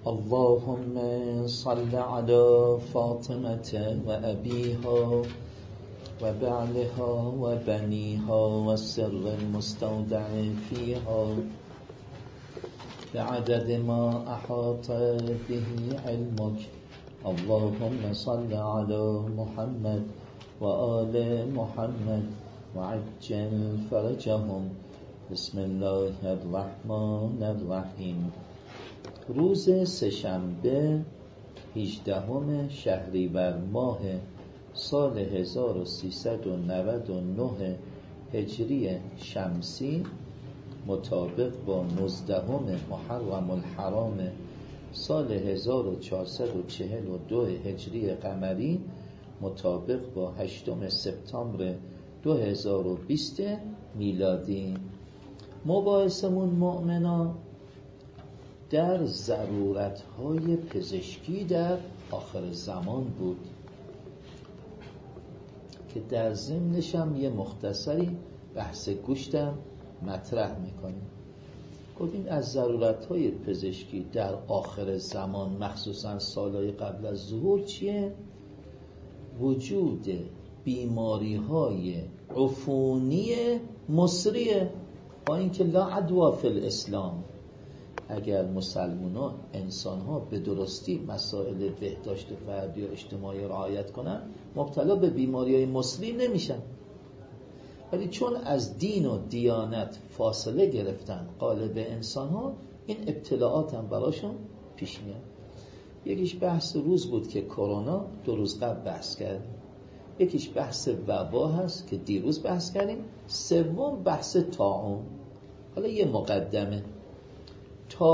اللهم صل على فاطمة وأبيها وبعلها وبنيها والسر المستودع فيها بعدد ما أحاط به علمك. اللهم صل على محمد وآل محمد وعجل فرجهم. بسم الله الرحمن الرحیم. روز سه‌شنبه 18 شهریور ماه سال 1399 هجری شمسی مطابق با 19 محرم الحرام سال 1442 هجری قمری مطابق با 8 سپتامبر 2020 میلادی. مباحثمون مؤمنا در ضرورت‌های پزشکی در آخر زمان بود که در ضمنش هم یه مختصری بحث گوشتم مطرح میکنیم. گفتیم از ضرورت‌های پزشکی در آخر زمان مخصوصا سالهای قبل از ظهور چیه؟ وجود بیماری‌های عفونی مسریه، با اینکه لا عدوا فی الاسلام. اگر مسلمان‌ها انسان‌ها به درستی مسائل بهداشت فردی و اجتماعی رعایت کنن مبتلا به بیماری‌های مسری نمیشن، ولی چون از دین و دیانت فاصله گرفتن قالب انسان‌ها، این ابتلاعات هم براشون پیش میاد. یکیش بحث روز بود که کرونا 2 روز قبل بحث کردیم، یکیش بحث وبا هست که دیروز بحث کردیم، سوم بحث طاعون. حالا یه مقدمه. تا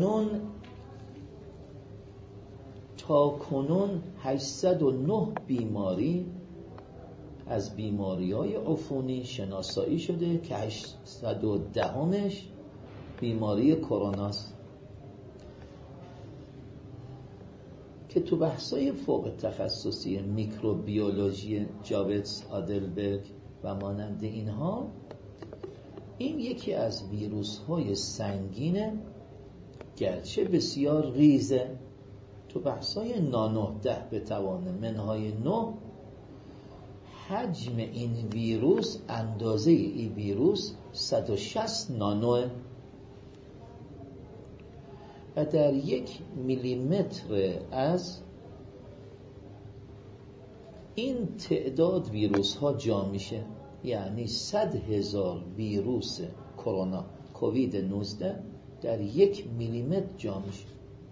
کنون 809 بیماری از بیماری‌های عفونی شناسایی شده که 810مش بیماری کروناست، که تو بحث‌های فوق تخصصی میکروبیولوژی جاویدز آدلبرگ و مانند اینها، این یکی از ویروس‌های سنگینه گرچه بسیار ریزه. تو بحث‌های نانو 10 به توان منهای 9 حجم این ویروس، اندازه این ویروس 160 نانوه و در 1 میلیمتر از این تعداد ویروس ها جا میشه، یعنی 100,000 ویروس کرونا کووید 19 در 1 میلیمتر جا میشه.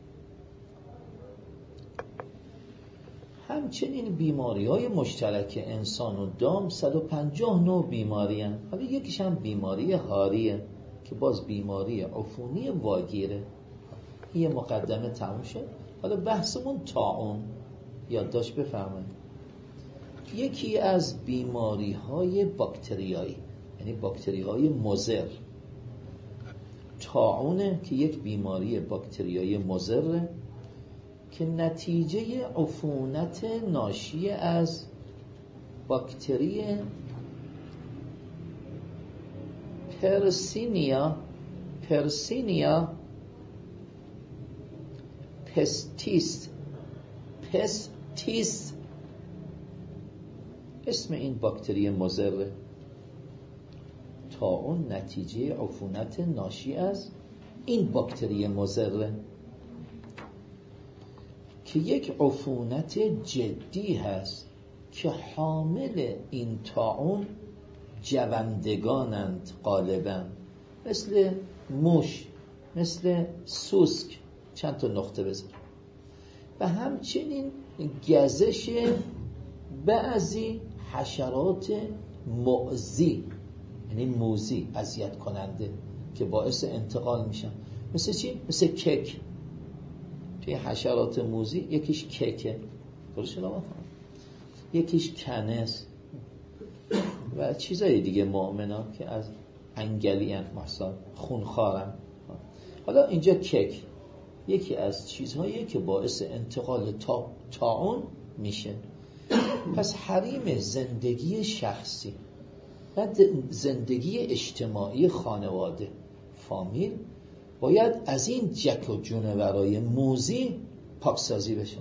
همچنین بیماری های مشترک انسان و دام 159 بیماری هستند. حالا یکیش هم بیماری هاریه که باز بیماری عفونی واگیره. یه مقدمه تموم شد. حالا بحثمون طاعون. یادداشت بفرمایید. یکی از بیماری های باکتریایی، یعنی باکتری های مضر، طاعونه که یک بیماری باکتریایی مضره که نتیجه عفونت ناشی از باکتری پرسینیا پستیس اسم این باکتری مضر. طاعون نتیجه عفونت ناشی از این باکتری مضر که یک عفونت جدی هست که حامل این طاعون جوندگانند، غالبا مثل موش، مثل سوسک، چند تا نقطه بذار، و همچنین گزش بعضی حشرات مؤذی، یعنی موذی، اذیت کننده که باعث انتقال میشن. مثل چی؟ مثل کک. توی حشرات موذی یکیش ککه، یکیش کنس و چیزای دیگه مؤمنا که از انگلی ان، مثلا خونخوارن. حالا اینجا کک یکی از چیزهایی که باعث انتقال طاعون میشه. پس حریم زندگی شخصی و زندگی اجتماعی خانواده، فامیل، باید از این جک و جونورای موذی پاکسازی بشه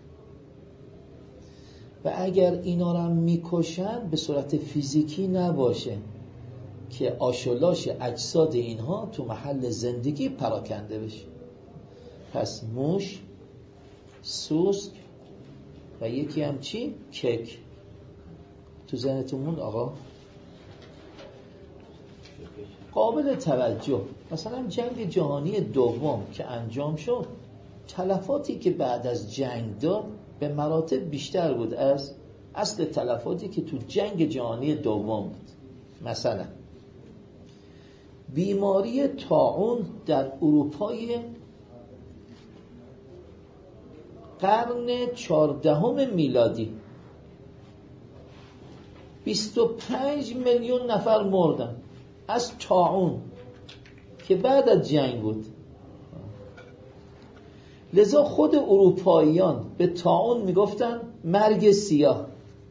و اگر اینا رو هم میکشن به صورت فیزیکی نباشه که آشولاش اجساد اینها تو محل زندگی پراکنده بشه. پس موش، سوسک و یکی هم چی؟ کک. تو ذهنتون موند آقا؟ قابل توجه مثلا جنگ جهانی دوم که انجام شد، تلفاتی که بعد از جنگ داد به مراتب بیشتر بود از اصل تلفاتی که تو جنگ جهانی دوم بود. مثلا بیماری طاعون در اروپای قرن 14 میلادی 25 میلیون نفر مردن از طاعون که بعد از جنگ بود. لذا خود اروپاییان به طاعون میگفتن مرگ سیاه.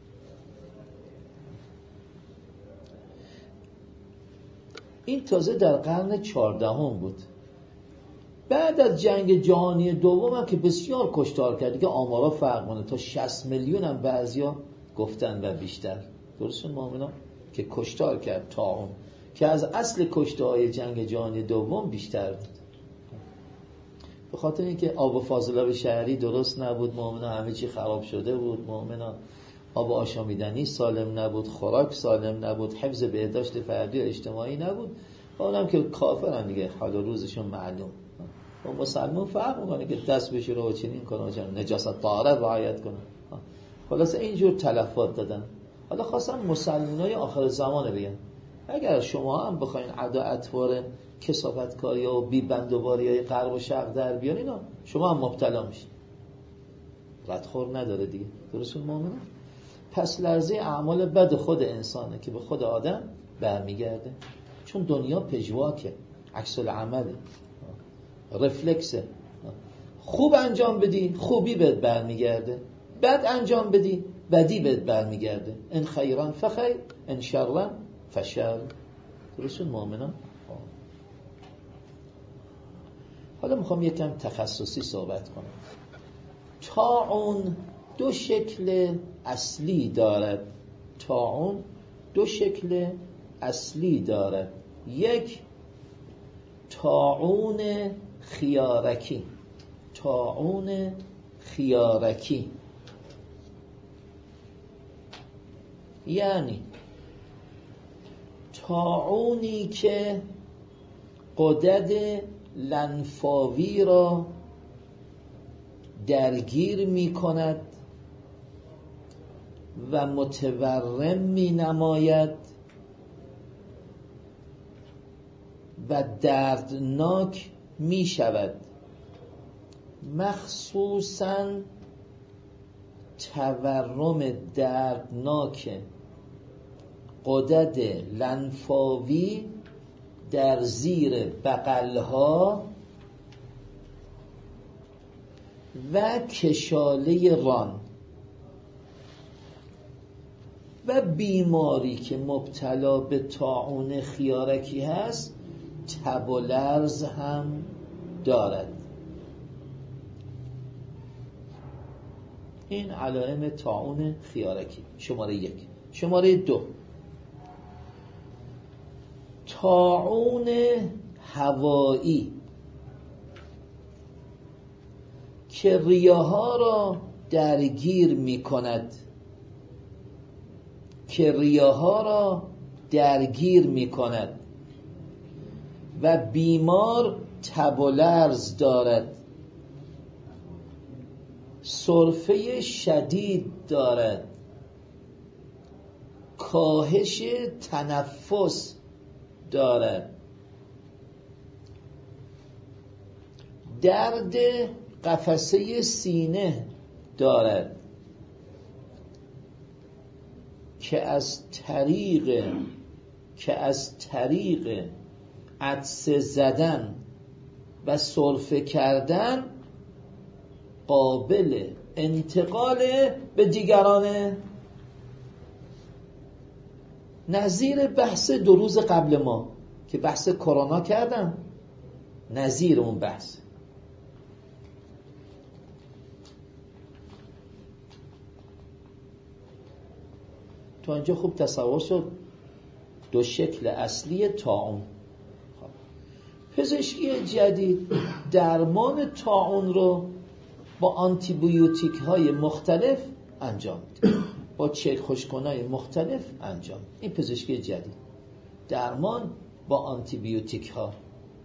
این تازه در قرن 14 بود. بعد از جنگ جهانی دوم هم که بسیار کشتار کرد، که آمارا فرق کنه، تا 60 میلیون هم بعضیا گفتن و بیشتر. درستون مؤمنان که کشتار کرد طاعون که از اصل کشته‌های جنگ جهانی دوم بیشتر بود. به خاطر اینکه آب و فاضلاب شهری درست نبود، مؤمنان همه چی خراب شده بود، مؤمنان آب آشامیدنی سالم نبود، خوراک سالم نبود، حفظ بهداشت فردی و اجتماعی نبود. اونم که کافرن دیگه، حال و روزشون معلوم. و مسلمان فرق میکنه که دست بشوره و چنین کنه و نجاست طاهره رعایت کنه. خلاص اینجور تلفات دادن. حالا خواستم مسلمانای آخر زمان بگن اگر شما هم بخواین عدا اطوار کثافتکاری و بی بندوباری های غرب و شرق در بیان، اینا شما هم مبتلا میشین. ردخور نداره دیگه. درستون مؤمنه؟ پس لرزه اعمال بد خود انسانه که به خود آدم برمیگرده، چون دنیا پژواکه، عکس العمله، رفلکسه. خوب انجام بدی خوبی بهت برمیگرده، بد انجام بدی بدی بهت برمیگرده. ان خیران فخیر، ان شرا فشر. درستون مؤمنان؟ حالا میخوام یکم تخصصی صحبت کنم. طاعون دو شکل اصلی دارد. طاعون دو شکل اصلی دارد. یک، طاعون خیارکی. طاعون خیارکی یعنی طاعونی که غدد لنفاوی را درگیر می کند و متورم می نماید و دردناک می شود، مخصوصاً تورم دردناک غدد لنفاوی در زیر بغلها و کشاله ران و بیماری که مبتلا به طاعون خیارکی هست تب و لرز هم دارد. این علائم طاعون خیارکی شماره 1. شماره 2، طاعون هوایی که ریه‌ها را درگیر می کند، و بیمار تب و لرز دارد، سرفه شدید دارد، کاهش تنفس دارد، درد قفسه سینه دارد که از طریق عطسه زدن و سرفه کردن قابل انتقال به دیگرانه. نظیر بحث 2 روز قبل ما که بحث کرونا کردم، نظیر اون بحث. تو اینجا خوب تصور شد دو شکل اصلی طاعون. پزشکی جدید درمان طاعون رو با آنتیبیوتیک های مختلف انجام میده، با چک خوشکنای مختلف انجام میده. این پزشکی جدید، درمان با آنتیبیوتیک ها.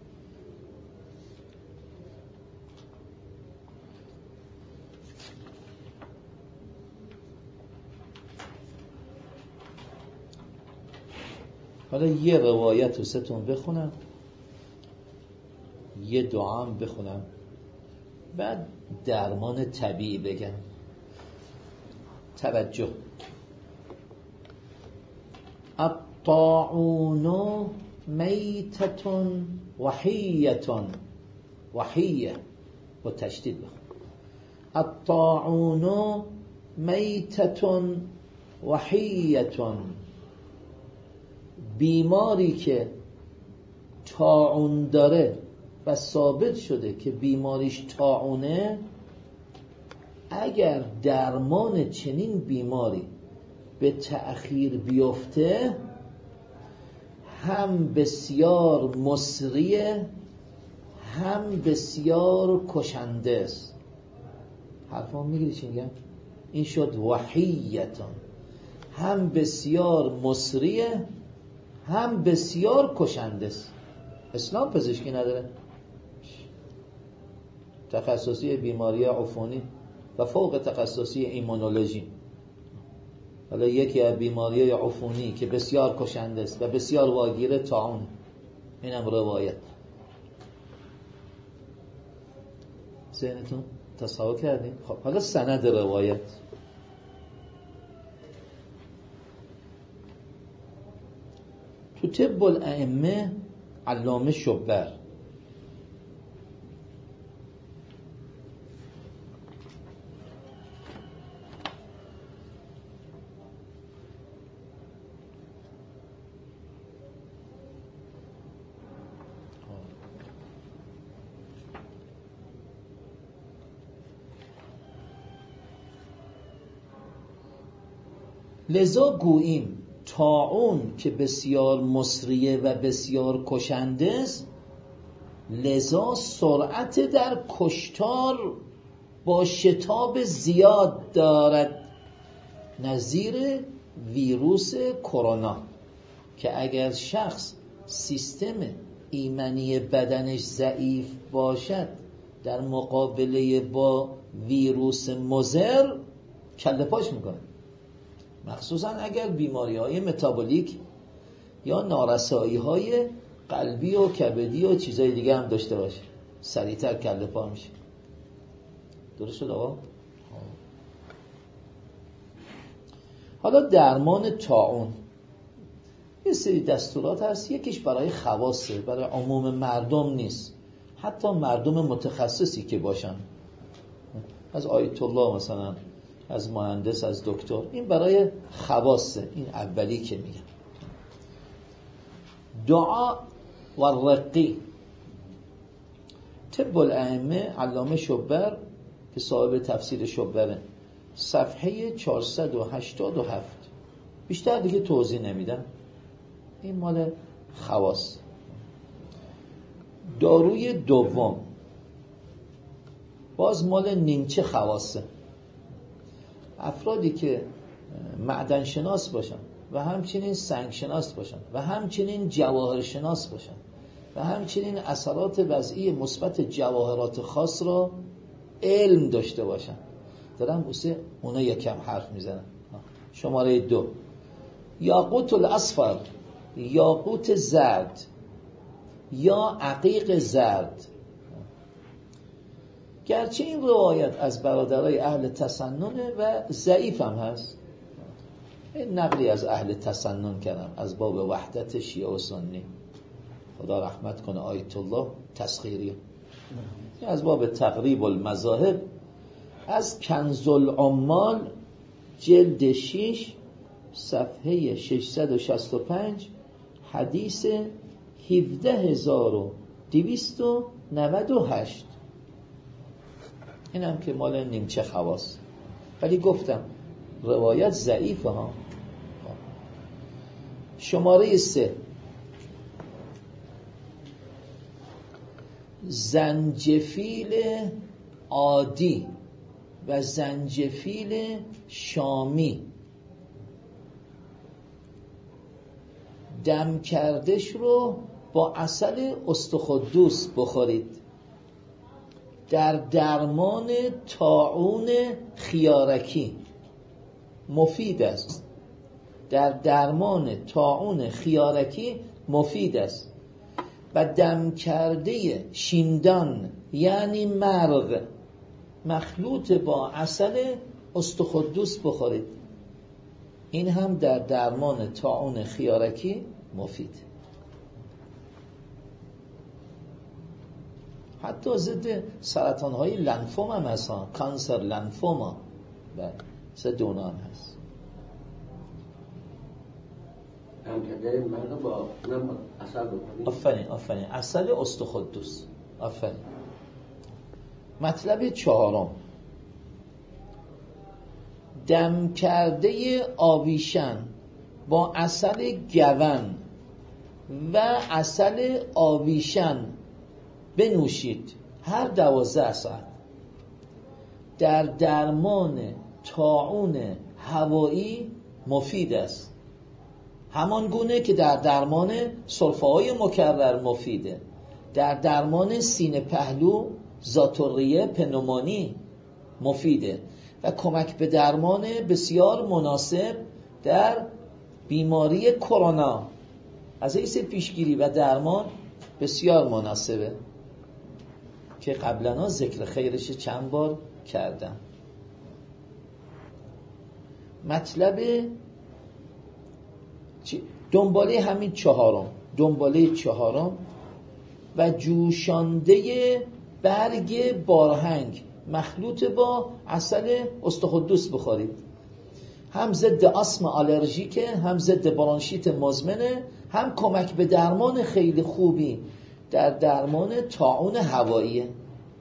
حالا یه روایت رو ستون بخونم، یه دعا هم بخونم، بعد درمان طبیعی بگم. توجه. الطاعون میتتون وحیتون، وحیه با تشدید بخون. الطاعون میتتون وحیتون، بیماری که طاعون داره و ثابت شده که بیماریش طاعونه، اگر درمان چنین بیماری به تأخیر بیفته هم بسیار مسریه هم بسیار کشنده است. حرفا میگیری چی میگم؟ این شد وحیتان، هم بسیار مسریه هم بسیار کشنده است. اسلام پزشکی نداره، تخصصی بیماری عفونی و فوق تخصصی ایمونولوژی. حالا یکی از بیماری عفونی که بسیار کشنده است و بسیار واگیر طاعون، اینم روایت. ذهنتون تصور کردین؟ خب حالا سند روایت. تو طب الائمه علامه شبر لذا گوییم طاعون که بسیار مسریه و بسیار کشنده است، لذا سرعت در کشتار با شتاب زیاد دارد، نظیر ویروس کرونا که اگر شخص سیستم ایمنی بدنش ضعیف باشد در مقابله با ویروس مضر کله پاش میکنه، مخصوصا اگر بیماری‌های متابولیک یا نارسایی‌های قلبی و کبدی و چیزای دیگه هم داشته باشه، سریعتر کله پا میشه. درست شد آقا؟ حالا درمان طاعون یه سری دستورات هست، یکیش برای خواصه، برای عموم مردم نیست، حتی مردم متخصصی که باشن، از آیت الله مثلا، از مهندس، از دکتر، این برای خواصه. این اولی که میگم دعا و رقی. طب الائمه علامه شبر که صاحب تفسیر شبره، صفحه 487. بیشتر دیگه توضیح نمیدم، این مال خواص. داروی دوم باز مال نیمچه خواصه. افرادی که معدن شناس باشن و همچنین سنگ شناس باشن و همچنین جواهر شناس باشن و همچنین اثرات وضعی مثبت جواهرات خاص را علم داشته باشن، دارم بوسه اونا یکم حرف میزنن. شماره 2 یاقوت الاصفر، یاقوت زرد یا عقیق زرد. گرچه این روایت از برادرای اهل تسننه و ضعیف هم هست، این نقلی از اهل تسنن کردم از باب وحدت شیعه و سنی، خدا رحمت کنه آیت الله تسخیری، از باب تقریب المذاهب، از کنز العمال جلد 6 صفحه 665 حدیث 17229. 98. اینم که مال نیمچه خواص، ولی گفتم روایت ضعیفه ها. شماره 3 زنجفیل عادی و زنجفیل شامی دم کردش رو با عسل استخوان بخورید. در درمان طاعون خیارکی مفید است. در درمان طاعون خیارکی مفید است. و دم کرده شیندان یعنی مرغ مخلوط با عسل استخوان بخورید. این هم در درمان طاعون خیارکی مفید. حتی ضد سرطان‌های لنفوم هم هست، کانسر لنفوما و ضد اونا هم هست. هم کرده مرغ با عسل بکنید. آفرین عسل استخوان. آفرین. مطلب 4، دم کرده آویشن با عسل گون و عسل آویشن بنوشید هر 12 ساعت. در درمان طاعون هوایی مفید است، همان گونه که در درمان سرفه‌های مکرر مفیده. در درمان سینه پهلو، ذات‌الریه، پنومونی مفیده و کمک به درمان بسیار مناسب در بیماری کرونا. از حیث پیشگیری و درمان بسیار مناسبه که قبلا ذکر خیرش چند بار کردم. مطلب دنباله همین 4، دنباله 4 و جوشانده برگ بارهنگ مخلوط با عسل استخوان بخورید. هم ضد آسم آلرژیکه، هم ضد برانشیت مزمنه، هم کمک به درمان خیلی خوبی در درمان طاعون هواییه.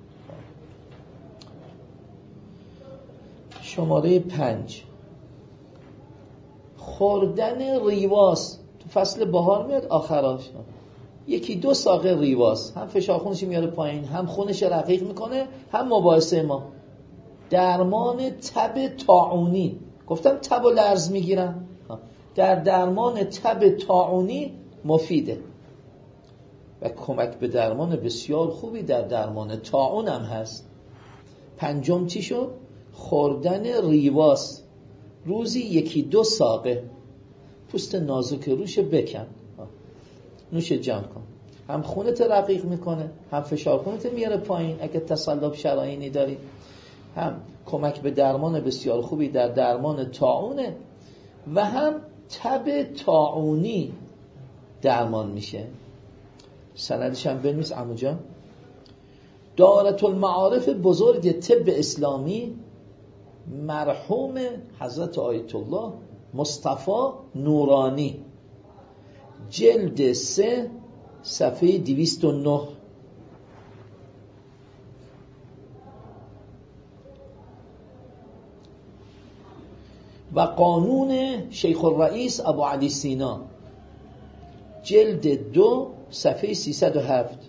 شماره 5 خوردن ریواس تو فصل بهار میاد آخراش، 1-2 ساقه ریواس هم فشار خونش میاره پایین، هم خونش رقیق میکنه، هم مباحثه ما درمان تب طاعونی. گفتم تب و لرز میگیرن، در درمان تب طاعونی مفیده و کمک به درمان بسیار خوبی در درمان طاعون هم هست. 5 چی شد؟ خوردن ریواس روزی 1-2 ساقه. پوست نازک روش بکن، نوش جمع کن، هم خونت رقیق میکنه، هم فشار خونت میاره پایین اگه تصلب شرايینی داری، هم کمک به درمان بسیار خوبی در درمان طاعونه و هم تب طاعونی درمان میشه. سندش هم بنویس عمو جان. دارة المعارف بزرگ طب اسلامی مرحوم حضرت آیت الله مصطفی نورانی، جلد 3 صفحه 209. و قانون شیخ الرئیس ابو علی سینا، جلد 2 صفحه 307.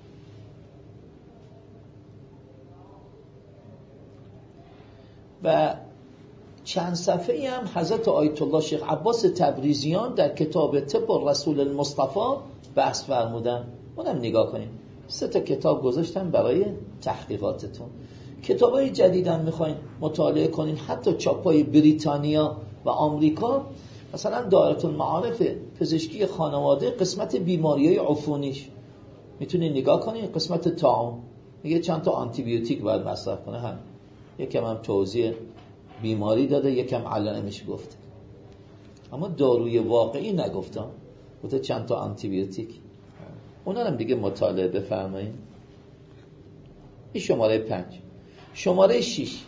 و چند صفحه هم حضرت آیت الله شیخ عباس تبریزیان در کتاب طب الرسول المصطفى بحث فرمودن. اونم نگاه کنیم. 3 کتاب گذاشتم برای تحقیقاتتون. کتابای جدیدم میخواین مطالعه کنین، حتی چاپای بریتانیا و آمریکا، مثلا دایره المعارف پزشکی خانواده قسمت بیماریهای عفونیش میتونین نگاه کنین. قسمت طاعون میگه چند تا آنتی بیوتیک باید مصرف کنه، هم یکم هم توضیح بیماری داده، یکم علائمش گفته، اما داروی واقعی نگفتم، گفته چند تا آنتی بیوتیک. اونا هم دیگه مطالعه بفرمایید. این شماره 5. شماره 6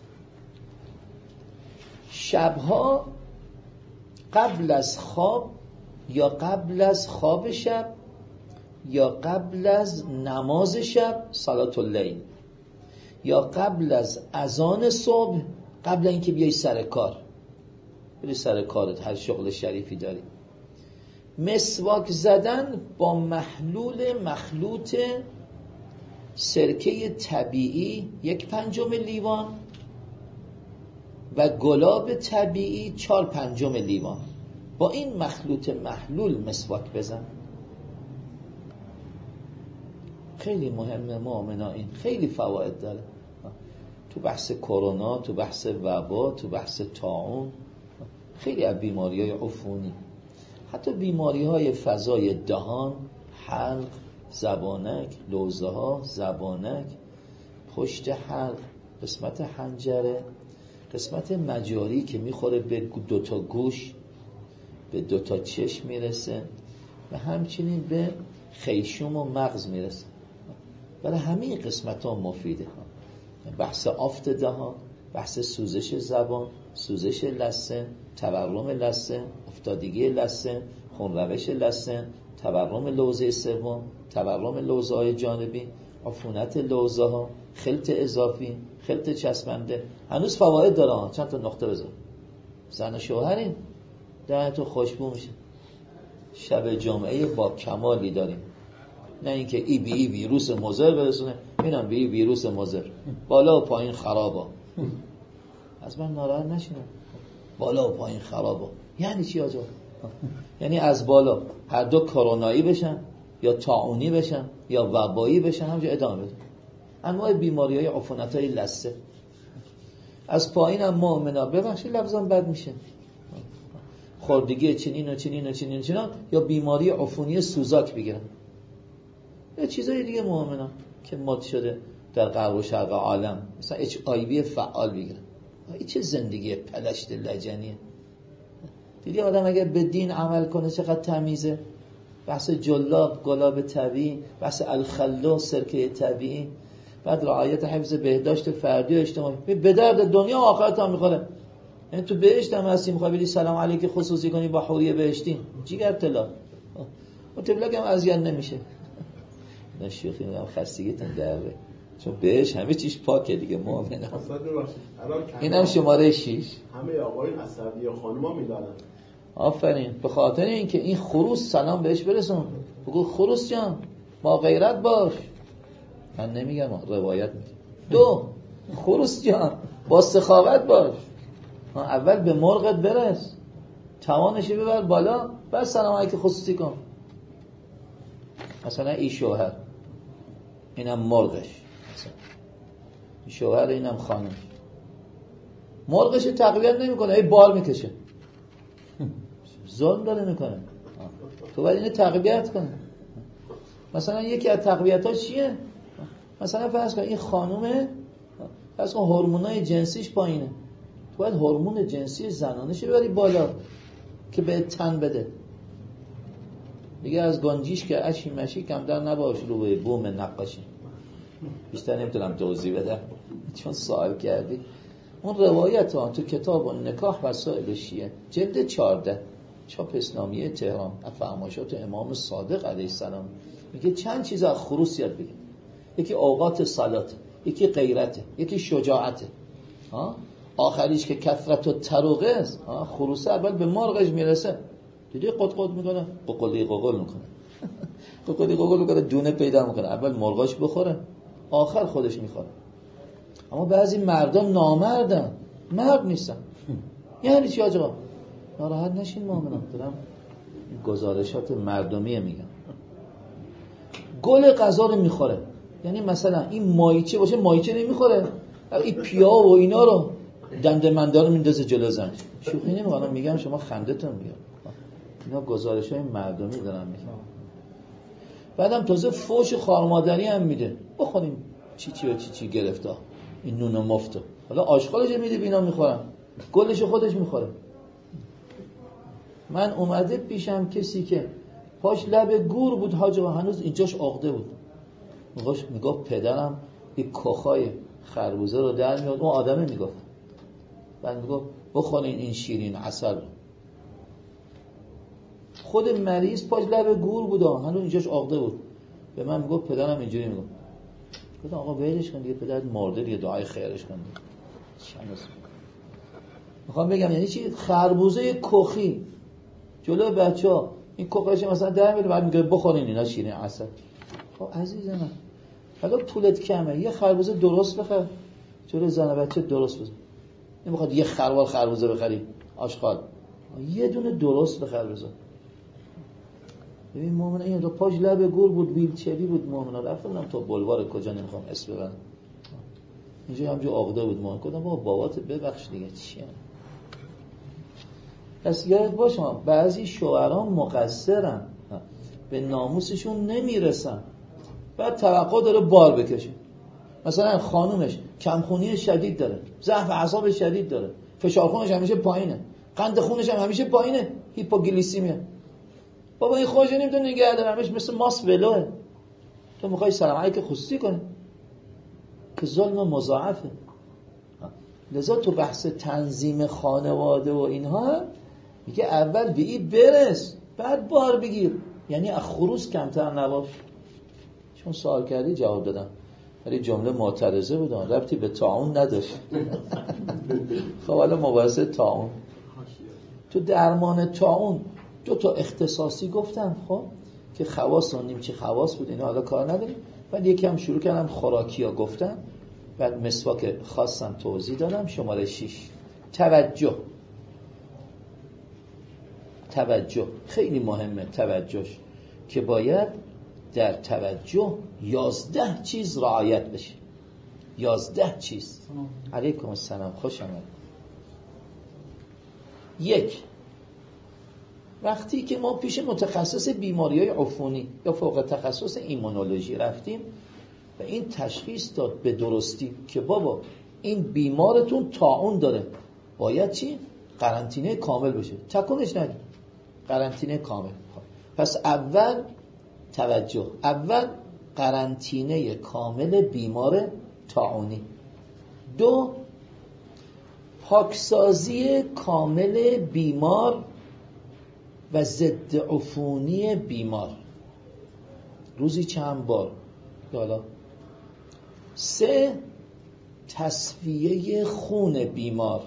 شبها قبل از خواب یا قبل از خواب شب یا قبل از نماز شب صلات اللیل، یا قبل از اذان صبح، قبل اینکه بیای سر کار، بری سر کارت، هر شغل شریفی داری. مسواک زدن با مخلوط سرکه طبیعی 1/5 لیوان و گلاب طبیعی 4/5 لیوان، با این محلول مسواک بزن. خیلی مهمه مؤمنا، این خیلی فواید داره تو بحث کرونا، تو بحث وبا، تو بحث طاعون، خیلی از بیماری‌های عفونی، حتی بیماری‌های فضای دهان، حلق، زبانک، لوزه‌ها، زبانک، پشت حلق، قسمت حنجره، قسمت مجاری که میخوره به 2 گوش، به 2 چشم میرسه و همچنین به خیشوم و مغز میرسه. برای همه قسمت ها مفیده. بحث آفت دهان، بحث سوزش زبان، سوزش لثه، تورم لثه، افتادگی لثه، خونروش لثه، تورم لوزه سوم، تورم لوزه های جانبی، عفونت لوزه ها، خلط اضافی، خلط چسبنده. هنوز فواید داره. چند تا نقطه بذار. زن و شوهرین، دهنتون خوشبو میشه. شب جمعه با کمالی داریم، نه اینکه ای بی ویروس مضر برسونه، اینم بی ویروس مضر، بالا و پایین خرابا. از من ناراحت نشین، بالا و پایین خرابا یعنی چی آجا؟ یعنی از بالا هر دو کرونایی بشن یا طاعونی بشن یا وبایی بشن، همونجا ادامه بده. انواع بیماری‌های عفونت‌های لثه. از پایین هم مؤمنا، ببخشید لفظم بد میشه، خوردگی چنین و چنین و چنین و چنین، یا بیماری عفونی سوزاک بگیرن، یا چیزای دیگه مؤمنا که مد شده در غرب و شرق عالم، مثلا HIV فعال بگیرن. این چه زندگی پلشت لجنیه. دیدی آدم اگر به دین عمل کنه چقدر تمیزه. بحث جلاب، گلاب طبیعی، بحث الخلو، سرکه طبیعی، بعد رعایت حفظ بهداشت فردی و اجتماعی، به درد دنیا و آخرت هم میخوره. یعنی تو بهشت هم هستی، میخوای بری سلام علیک خصوصی کنی با حوری بهشتی، جیگر طلا، و طبلک هم اذیت نمیشه. نه شوخی میگم، خستگیتون دربه، چون بهش همه چیز پاکه دیگه مؤمنه. این هم شماره 6. همه آقایون عصبی یا خانوما میدادن. آفرین. به خاطر اینکه این خروس سلام بهش برسون، بگو خروس جان با غیرت باش. من نمیگم، روایت میگم. 2 خروس جان با سخاوت باش. اول به مرغت برس، توانشی ببر بالا، بعد سلام علیک خصوصی کن. مثلا این شوهر، اینم مرغش، این شوهر، اینم خانم. مرغش تقویت نمیکنه، ای بال میکشه، ظلم داره میکنه. تو باید اینو تقویت کنه. مثلا یکی از تقویتاش چیه؟ مثلا فرض کن این خانومه، فرض کن هورمونای جنسیش پایینه، تو باید هورمون جنسی زنانش ببری بالا که به تن بده. دیگه از گنجیش که اشی مشی کمتر نباش رو به بوم نقاشی. بیشتر نمیتونم توضیح بدم چون سوال کردی. اون روایت ها تو کتاب نکاح وسائل شیعه جلد 14 چاپ اسلامیه تهران، فرمایشات امام صادق علیه السلام، میگه چند چیز از خروس یاد بگیر. یکی اوقات صلات، یکی غیرته، یکی شجاعته، آخریش که کثرت و تروقه است. خروس اول به مرغش میرسه، دیدی قد میکنه، ققلی ققل میکنه، ققلی ققل میکنه، دونه پیدا میکنه، اول مرغاش بخوره، آخر خودش میخوره. اما بعضی مردم نامردن، مرد نیستن. یعنی چی آجا؟ ناراحت نشین مؤمنان، دارم گزارشات مردمیه میگم. گل غذا رو میخوره، یعنی مثلا این مایچه باشه، مایچه نمیخوره، این پیا و اینا رو دنده منده رو میندازه جلو زنش. شوخی نمیکنم، میگم شما خندتون میاد. اینا گزارشای مردمی دارم میگم. بعدم تازه فوش خارمادری هم میده، بخوریم چی گرفته این نون و مفتو، حالا آشغالش میده بینا میخورن، گلش خودش میخوره. من اومده پیشم کسی که پاش لب گور بود حاجا، هنوز اینجاش عقده بود. میگفت پدرم این کخای خربوزه رو در میاد، اون آدمه میگفت، بعد میگفت بخورین این شیرین عسل. خود مریض پاش لب گور بود، هنوز اینجاش عقده بود. به من میگفت پدرم اینجوری میگفت. گفتم آقا ولش کن دیگه، پدرت مرده دیگه، دعای خیرش کن دیگه. میخوام بگم یعنی چی؟ خربوزه کخی جلو بچه‌ها این کخش مثلا 10 میلیون بعد میگه بخورین اینا شیرین عسل. خب عزیز من حالا پولت کمه، یه خربوزه درست بخر جلو زن بچه درست بزن. نمیخواد یه خروار خربوزه بخری آشغال، یه دونه درست بخر بزن. ببین مومن این دو پاش لب گور بود، ویلچری بود مومنا، رفتم تا بلوار کجا نمیخوام اسم ببرم، اینجا همجا عقده بود مومن. گفتم بابا بابات ببخش دیگه چیه. پس یاد باشه بعضی شوهران مقصرن، به ناموسشون نمیرسن، بعد توقع داره بار بکشه. مثلا خانومش کمخونی شدید داره، ضعف اعصاب شدید داره، فشار خونش همیشه پایینه، قند خونش هم همیشه پایینه، هیپوگلیسیمیه. بابا این خودش نمیتونه نگه داره، همش مثل ماس ولوه. تو میخوای سلام علیک خصوصی کنی که ظلم مضاعفه. لذا تو بحث تنظیم خانواده و اینها میگه اول به این برس بعد بار بگیر، یعنی از خروس کمتر نباش. چون سوال کردی جواب دادم، ولی جمله معترضه بود، ربطی به طاعون نداشت. خب حالا مباحثه طاعون، تو درمان طاعون 2 تا اختصاصی گفتم خب که خواص و نیمچه خواص بود، اینا حالا کار نداریم. بعد یکم شروع کردم خوراکی‌ها گفتم، بعد مسواک خاصم توضیح دادم. شماره 6 توجه خیلی مهمه. توجهش که باید در توجه 11 چیز رعایت بشه. 11 چیز. علیکم السلام، خوش آمد. 1، وقتی که ما پیش متخصص بیماری‌های عفونی یا فوق تخصص ایمونولوژی رفتیم و این تشخیص داد به درستی که بابا این بیمارتون طاعون داره، باید چی؟ قرنطینه کامل بشه. تکونش ندید، قرنطینه کامل. پس اول توجه، اول قرنطینه کامل بیمار طاعونی. 2، پاکسازی کامل بیمار و ضد عفونی بیمار، روزی چند بار. حالا 3، تصفیه خون بیمار.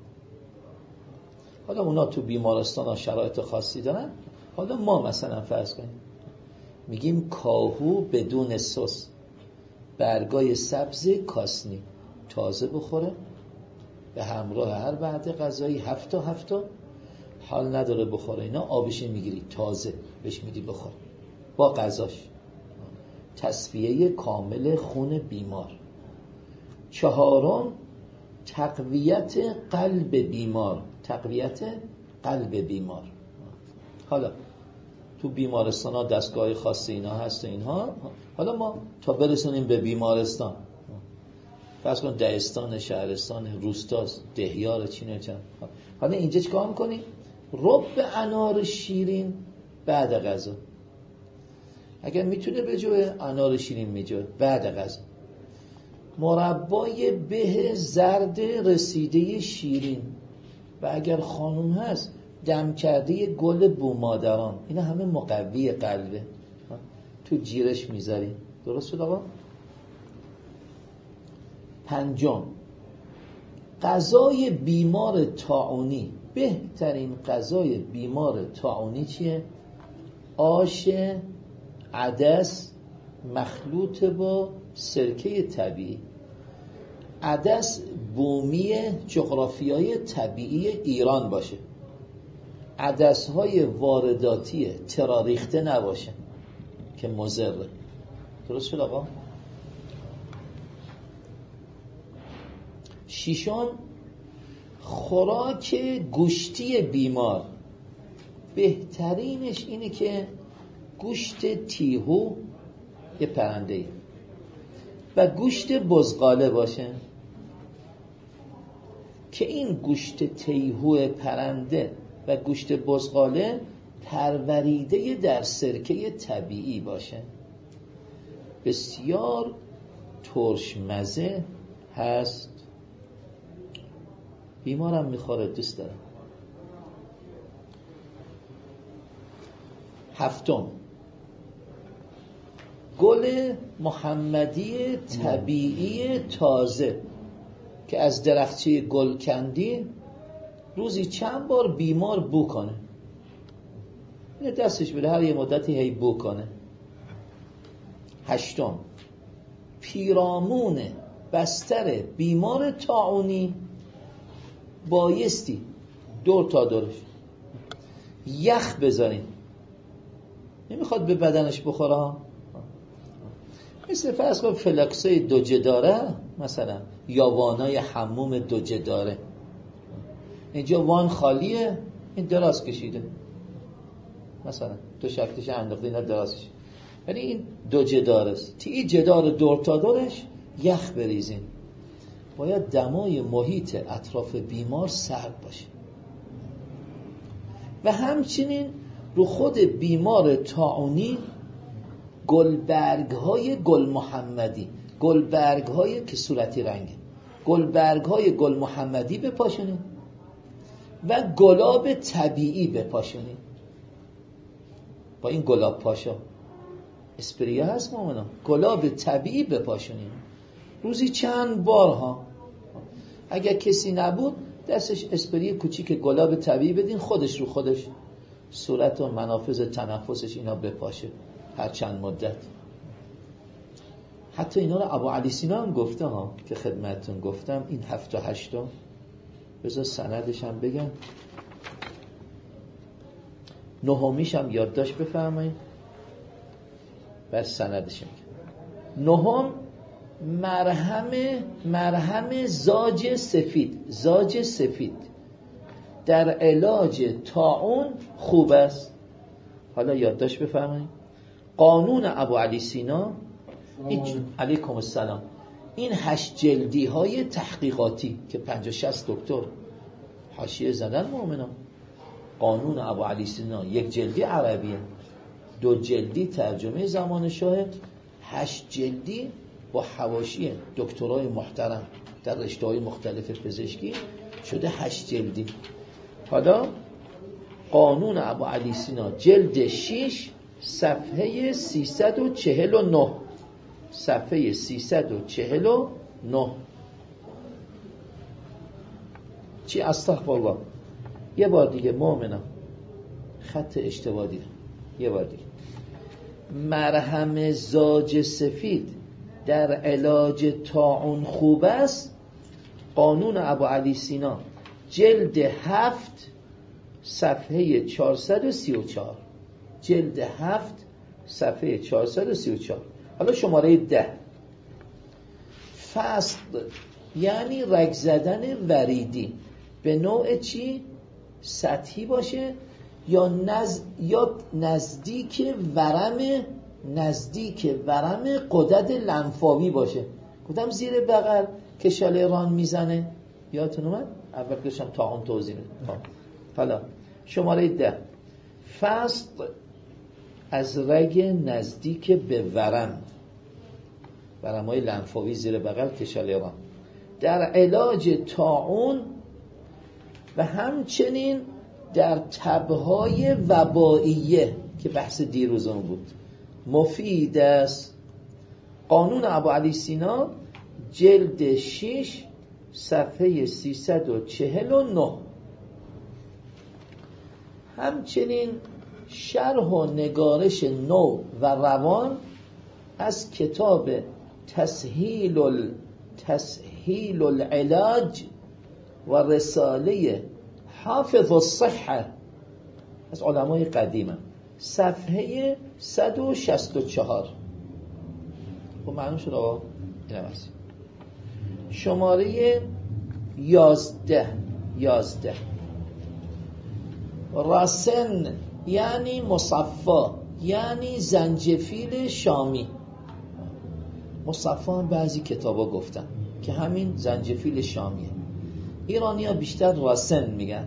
حالا اونا تو بیمارستان ها شرایط خاصی دارن، حالا ما مثلا فرض کنیم میگیم کاهو بدون سس، برگای سبز کاسنی تازه بخوره به همراه هر وعده غذایی 7 تا حال نداره بخوره اینا، آبش میگیری تازه بهش میدی بخور با غذاش. تصفیه کامل خون بیمار. 4، تقویت قلب بیمار. تقویت قلب بیمار. حالا تو بیمارستان ها دستگاه خاصی اینا هست اینها، حالا ما تا برسونیم به بیمارستان فرض کن دهستان، شهرستان، روستاست، دهیار، چینه چند. حالا اینجا چیکار میکنی؟ رب انار شیرین بعد غذا، اگر میتونه بجوه انار شیرین میجوه بعد غذا. مربای به زرد رسیده شیرین و اگر خانوم هست دم کرده گل بومادران، اینا همه مقوی قلبه، تو جیرش میذاریم. درست شد آقا؟ 5، غذای بیمار طاعونی. بهترین غذای بیمار طاعونی چیه؟ آش عدس مخلوط با سرکه طبیعی. عدس بومی جغرافیای طبیعی ایران باشه، عدس‌های وارداتی تراریخته نباشه که مضره. درست شد آقا؟ 6، خوراک گوشتی بیمار. بهترینش اینه که گوشت تیهو، یه پرنده، و گوشت بزغاله باشه که این گوشت تیهو پرنده و گوشت بزغاله پروریده در سرکه طبیعی باشه. بسیار ترش مزه هست، بیمارم میخوره، دوست دارم. 7، گل محمدی طبیعی تازه که از درخچه گلکندی روزی چند بار بیمار بو کنه، یه دستش بده هر یه مدتی هی بو کنه. 8، پیرامون بستر بیمار طاعونی بایستی دور تا دورش یخ بذارین، نمیخواد به بدنش بخوره، مثل فرض کن فلاکسای دوجه داره مثلا، یا وانای حموم دوجه داره، اینجا وان خالیه، این دراز کشیده مثلا، تو شکلش انداخته اینا دراز کشیده، یعنی این دوجه داره است، تی جدار دور تا دورش یخ بریزین. باید دمای محیط اطراف بیمار سرد باشه و همچنین رو خود بیمار طاعونی گلبرگ های گل محمدی، گلبرگ های که صورتی رنگه، گلبرگ های گل محمدی بپاشونید و گلاب طبیعی بپاشونید. با این گلاب پاشا اسپریه هست مومنا، گلاب طبیعی بپاشونید روزی چند بار ها. اگر کسی نبود دستش اسپری کوچیک گلاب طبیعی بدین، خودش رو خودش صورت و منافذ تنفسش اینا بپاشه هر چند مدت. حتی اینا رو ابو علی سینا هم گفته ها که خدمتتون گفتم، این 7 تا 8 بذار سندش هم بگم، 9میش هم یادداشت بفرمایید بس سندش میگم. 9 مرهم زاج سفید در علاج طاعون خوب است. حالا یادداشت بفرمایید. قانون ابو علی سینا علیکم السلام، این 8 جلدی های تحقیقاتی که 50-60 دکتر حاشیه زدن مومنان، قانون ابو علی سینا 1 جلدی عربیه، 2 جلدی ترجمه زمان شاه، 8 جلدی با حواشی دکترای محترم در رشته‌های مختلف پزشکی شده 8 جلدی. حالا قانون ابو علی سینا جلد 6 صفحه 349، صفحه 349 چی؟ استغفرالله. یه بار دیگه مؤمنم خط اشتباه دیدم، یه بار دیگه. مرهم زاج سفید در علاج طاعون خوب است، قانون ابو علی سینا جلد 7 صفحه 434، جلد 7 صفحه 434. حالا شماره 10، فصل یعنی رگ زدن وریدی به نوع چی؟ سطحی باشه یا نزدیک ورم غدد لنفاوی باشه. گفتم زیر بغل که شاله ران میزنه، یادتون اومد؟ اول داشتم طاعون توضیح میدم. حالا شماره 10، فصل از رگ نزدیک به ورم‌های لنفاوی زیر بغل که شاله ران در علاج طاعون و همچنین در تب‌های وباییه که بحث دیروزمون بود مفید است. قانون ابو علی سینا جلد 6 صفحه 349. همچنین شرح و نگارش نو و روان از کتاب تسهیل العلاج و رساله حافظ الصحه از علمای قدیمه، صفحه 164. خب معلوم شد آقا اینم هست. شماره 11 راسن یعنی مصفا، یعنی زنجفیل شامی. مصفا هم بعضی کتابا گفتن که همین زنجفیل شامیه. ایرانی ها بیشتر راسن میگن،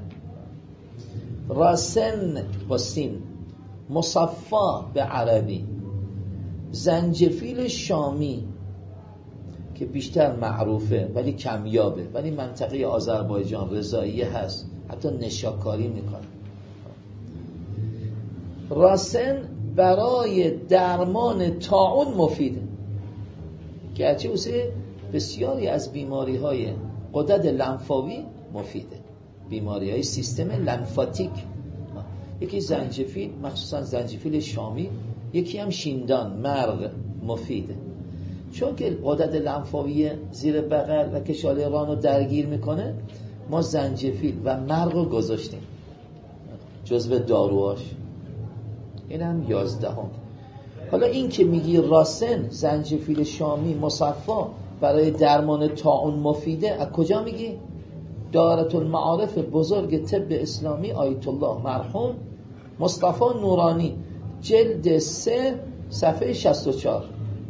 راسن با سین، مصفا به عربی. زنجفیل شامی که بیشتر معروفه ولی کمیابه، ولی منطقه آذربایجان رضاییه هست، حتی نشاکاری میکنه. راسن برای درمان طاعون مفیده. گرچه بسیاری از بیماری های غدد لنفاوی مفیده، بیماری های سیستم لنفاتیک. یکی زنجفیل، مخصوصا زنجفیل شامی، یکی هم شیندان مرغ مفیده، چون که غدد لنفاوی زیر بغل و کشاله ران رو درگیر میکنه. ما زنجفیل و مرغ رو گذاشتیم جزو داروهاش. این هم 11. حالا این که میگی راسن زنجفیل شامی مصفا برای درمان طاعون مفیده، از کجا میگی؟ دائره المعارف بزرگ طب اسلامی آیت الله مرحوم مصطفی نورانی، جلد 3 صفحه 64.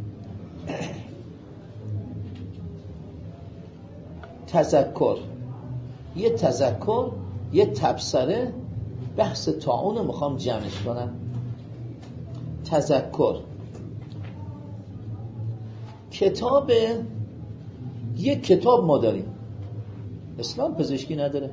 تذکر، یه تبصره بحث طاعون رو میخوام جمعش کنم. تذکر کتاب، یک کتاب ما داریم، اسلام پزشکی نداره،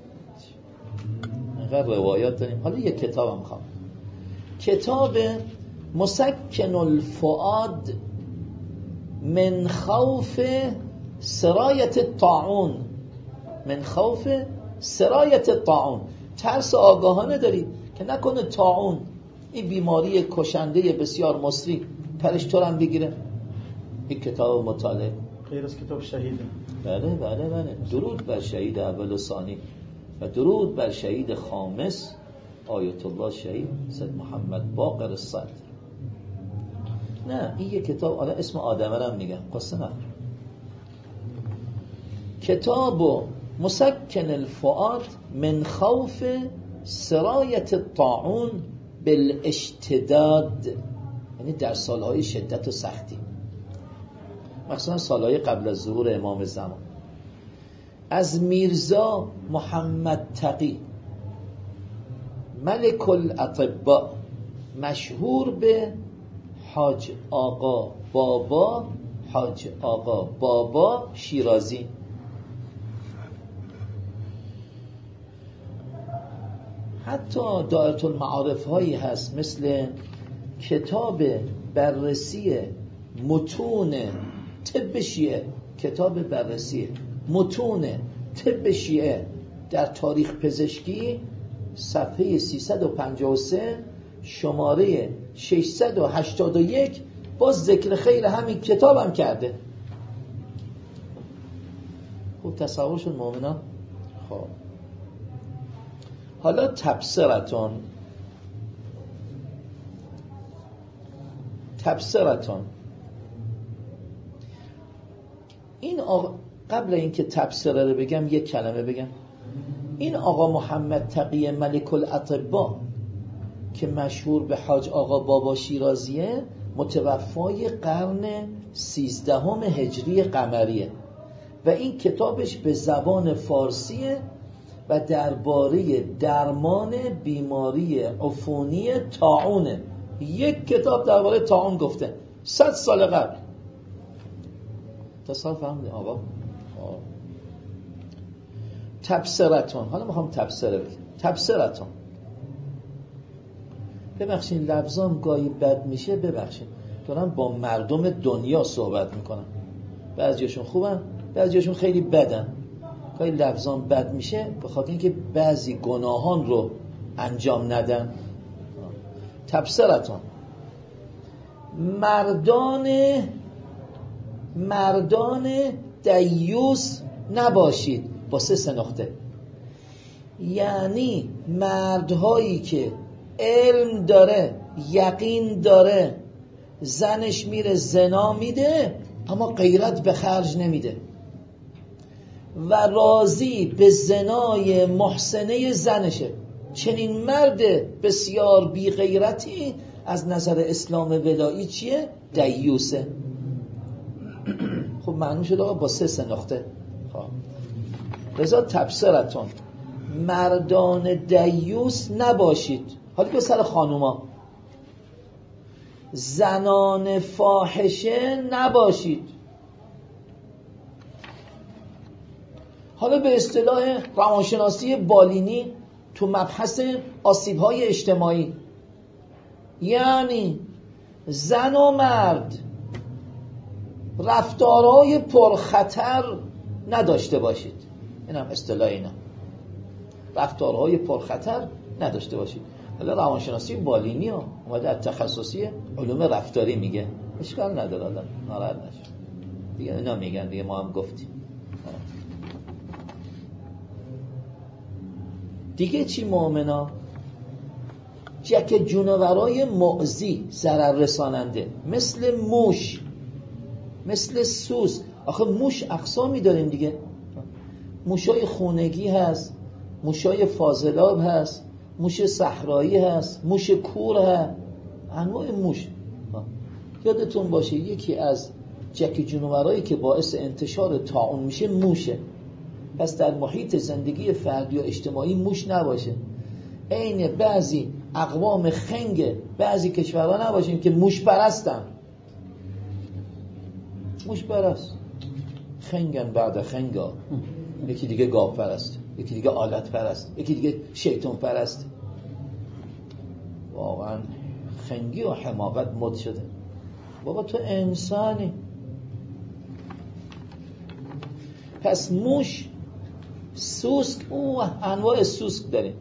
اینقدر روایات داریم. حالا یک کتاب هم میخوام، کتاب مسکن الفؤاد من خوف سرایت الطاعون، من خوف سرایت الطاعون. ترس آگاهانه دارید که نکنه طاعون، این بیماری کشنده بسیار مصری، پرشتورم بگیره. این کتاب مطالعه غیر از کتاب شهیده. بله. درود بر شهید اول و ثانی و درود بر شهید خامس آیت الله شهید سید محمد باقر الصدر. نه این یک کتاب، حالا اسم آدمه رو میگم قصه نداره. کتاب مسکن الفؤاد من خوف سرایت الطاعون بالاشتداد، یعنی در سالهای شدت و سختی، مثلا سالهای قبل از ظهور امام زمان، از میرزا محمد تقی ملک الاطباء، مشهور به حاج آقا بابا شیرازی. حتی دائره المعارف هایی هست مثل کتاب بررسی متون طب شیعه، کتاب بررسی متون طب شیعه در تاریخ پزشکی، صفحه 353 شماره 681 باز ذکر خیر همین کتاب هم کرده. خوب تصور شد مؤمنان. خب حالا تبصرتون این آقا، قبل اینکه تبصره رو بگم یک کلمه بگم. این آقا محمد تقی ملک الاطباء که مشهور به حاج آقا بابا شیرازیه، متوفای قرن 13 هجری قمریه و این کتابش به زبان فارسیه و درباره درمان بیماری عفونی طاعونه. یک کتاب درباره طاعون گفته 100 سال قبل. تصال فهمیدی آقا؟ تبصرتون. حالا میخوام تبصره بگم. تبصرتون، ببخشین لفظام گاهی بد میشه، ببخشین، دارم با مردم دنیا صحبت میکنم، بعضیشون خوبن بعضیشون خیلی بدن، گاهی لفظام بد میشه به خاطر اینکه بعضی گناهان رو انجام ندن. تبصرتون، مردان دیوس نباشید با 3 نقطه. یعنی مردهایی که علم داره، یقین داره، زنش میره زنا میده اما غیرت به خرج نمیده و راضی به زنای محسنه زنشه، چنین مرد بسیار بی غیرتی از نظر اسلام ولایی چیه؟ دیوسه. خب معلوم شد آقا با 3 نقطه. خب لذا تبصرتون، مردان دیوس نباشید. حالا به سر خانوما، زنان فاحشه نباشید. حالا به اصطلاح روانشناسی بالینی تو مبحث آسیب‌های اجتماعی، یعنی زن و مرد رفتارهای پرخطر نداشته باشید. این هم اصطلاح اینا، رفتارهای پرخطر نداشته باشید. حالا روانشناسی بالینی ها اومده از تخصصی علوم رفتاری میگه، اشکال نداره، حالا ناراحت نشید دیگه، اینا میگن دیگه، ما هم گفتیم. دیگه چی مؤمنا؟ جک جونورای مؤذی، ضرر رساننده، مثل موش، مثل سوس. آخه موش اقسامی داریم دیگه، موشای خونگی هست، موشای فاضلاب هست، موش صحرایی هست، موش کور هست، انواع موش. یادتون باشه یکی از جک جونورایی که باعث انتشار طاعون میشه موشه. پس در محیط زندگی فردی و اجتماعی موش نباشه. عین بعضی اقوام خنگ بعضی کشورها نباشیم که موش پرستن، موش پرست، خنگن بعد خنگا، یکی دیگه گاو پرست، یکی دیگه آلت پرست، یکی دیگه شیطان پرست. واقعا خنگی و حماقت مد شده. بابا تو انسانی. پس موش، سوسک، انواع سوسک داریم.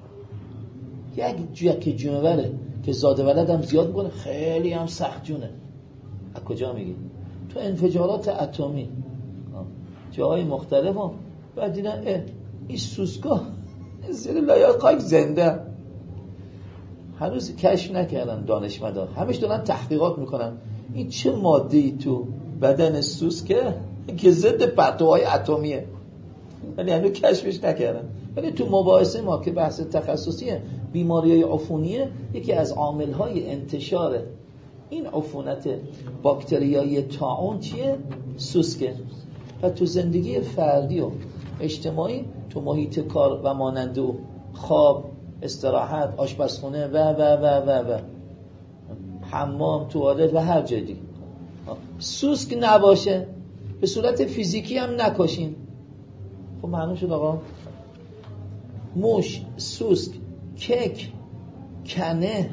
یک جک جونوره که زاده ولد هم زیاد میکنه، خیلی هم سخت جونه. از کجا میگی؟ تو انفجارات اتمی جاهای مختلف هم بعد دیدن این سوسکا زیر لایه خاک زنده، هنوز کشف نکردن دانشمندان، همش دارن تحقیقات میکنن این چه ماده‌ای تو بدن سوسکه که ضد پرتوهای اتمیه، ولی هنوز کشفش نکردن. ولی تو مباحثه ما که بحث تخصصیه، بیماری‌های عفونیه، یکی از عامل‌های انتشار این عفونت باکتریایی طاعون چیه؟ سوسکه. و تو زندگی فردی و اجتماعی، تو محیط کار و مانند او، خواب، استراحت، آشپزخونه و حمام، توالت و هر جای دیگه سوسک نباشه، به صورت فیزیکی هم نکشین. خب معلوم شد آقا، موش، سوسک، کک، کنه،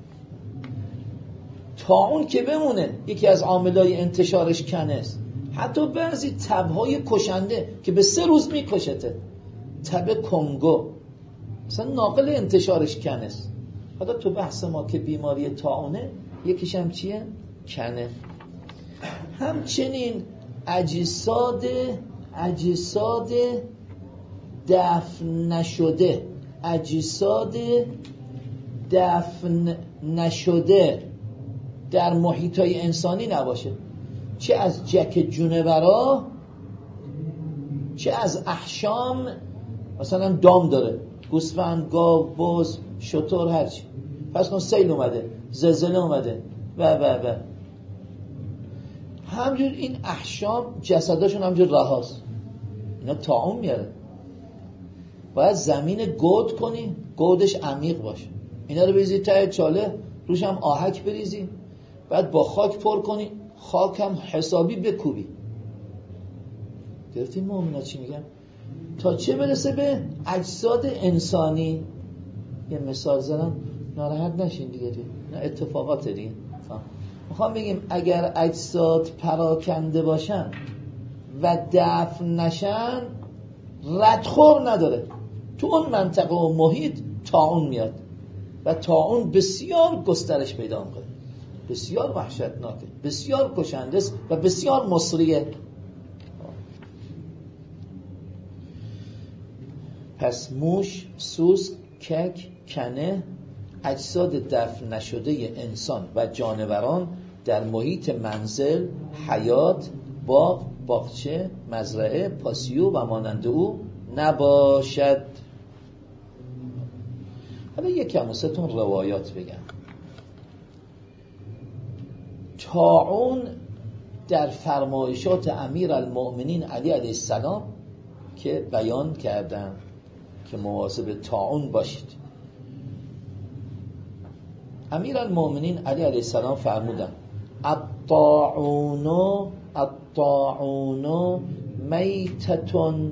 طاعون که بمونه یکی از عاملای انتشارش کنه است. حتی بعضی تب‌های کشنده که به 3 روز میکشته، تب کنگو مثلا ناقل انتشارش کنه است. حالا تو بحث ما که بیماری طاعونه یکیش هم چیه؟ کنه. همچنین اجساد دفن نشده در محیطای انسانی نباشه، چه از جک جونورا چه از احشام. مثلا دام داره، گوسفند، گاو، بز، شتر، هرچی. پس کن سیل اومده، زلزله اومده و همجور این احشام جسداشون همجور رهاست، اینا طاعون میاره. باید زمین گود کنی، گودش عمیق باشه، اینا رو بریزی ته چاله، روش هم آهک بریزی، بعد با خاک پر کنی، خاک هم حسابی بکوبی. گرفتین مومنا چی میگم؟ تا چه برسه به اجساد انسانی. یه مثال زدم ناراحت نشین دیگه، نه اتفاقات دیگه. میخوام بگیم اگر اجساد پراکنده باشن و دفن نشن، ردخور نداره، تو اون منطقه و محیط طاعون میاد و طاعون بسیار گسترش پیدا میکنه، بسیار وحشتناکه، بسیار کشنده است و بسیار مصریه. پس موش، سوسک، کک، کنه، اجساد دفن نشده انسان و جانوران در محیط منزل، حیات، باغ، باغچه، مزرعه، پاسیو و مانند او نباشد. حالا یکم واسهتون روایات بگم. طاعون در فرمایشات امیرالمؤمنین علی علیه السلام که بیان کردن که مواظب طاعون باشید، امیرالمؤمنین علی علیه السلام فرمودن الطاعون میتتون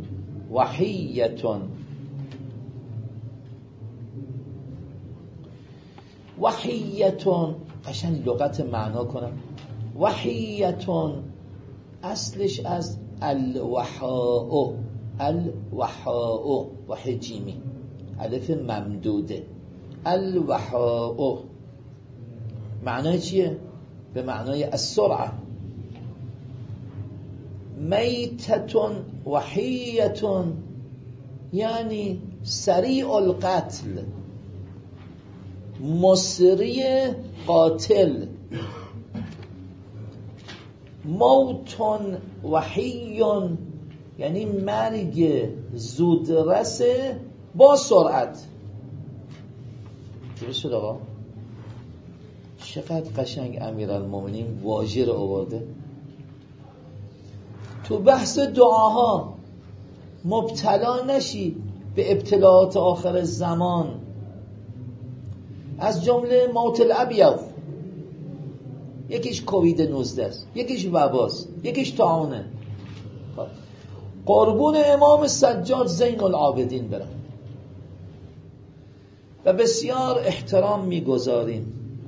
وحیتون. وحیتون، قشنگ لغت معنا کنم. وحیتون اصلش از الوحاء، الوحاء وحی جیمی الف ممدوده، الوحاء معنای چیه؟ به معنای السرعه. میتتون وحیتون یعنی سریع القتل، مسری قاتل. موتون وحیون یعنی مرگ زودرس با سرعت. درست شد آقا؟ چقدر قشنگ امیرالمومنین واژه رو آورده. تو بحث دعاها مبتلا نشی به ابتلاعات آخر زمان، از جمله موت الابیض، یکیش کووید 19 است، یکیش وباست، یکیش طاعونه. قربون امام سجاد زین العابدین برم و بسیار احترام میگذاریم